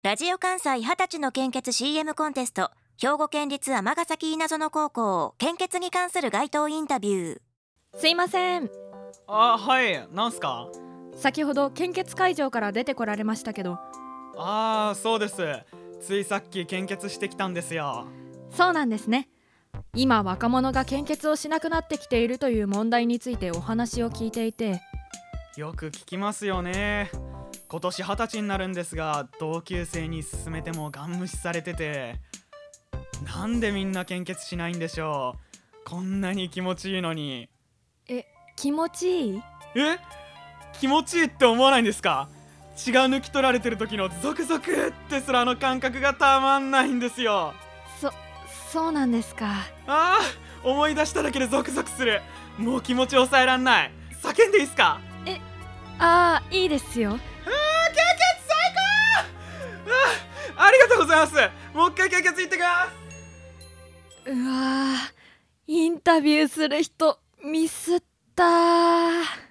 ラジオ関西20歳の献血 CM コンテスト、兵庫県立尼崎稲園高校献血に関する街頭インタビュー。 すいません。 はい、なんすか？ 先ほど献血会場から出てこられましたけど。 そうです。ついさっき献血してきたんですよ。 そうなんですね。今若者が献血をしなくなってきているという問題についてお話を聞いていて。 よく聞きますよね。今年20歳になるんですが、同級生に勧めてもガン無視されてて、なんでみんな献血しないんでしょう。こんなに気持ちいいのに。 気持ちいい？ 気持ちいいって思わないんですか？血が抜き取られてる時のゾクゾクってすらの感覚がたまんないんですよ。 そうなんですか。 思い出しただけでゾクゾクする。もう気持ち抑えらんない。叫んでいいっすか？ いいですよ。 献血最高！ありがとうございます。もう一回献血行ってきます。 うわー、インタビューする人ミスったー。